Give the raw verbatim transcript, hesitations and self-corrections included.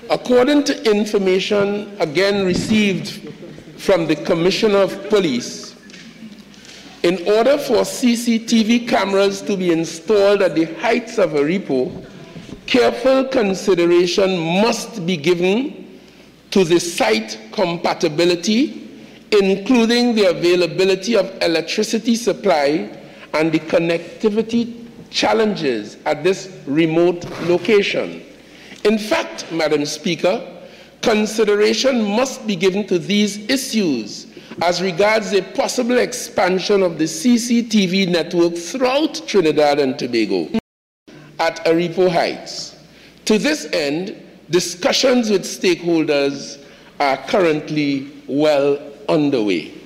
According to information again received from the Commissioner of Police, in order for C C T V cameras to be installed at the heights of Aripo, careful consideration must be given to the site compatibility, including the availability of electricity supply and the connectivity challenges at this remote location. In fact, Madam Speaker, consideration must be given to these issues as regards a possible expansion of the C C T V network throughout Trinidad and Tobago at Aripo Heights. To this end, discussions with stakeholders are currently well underway.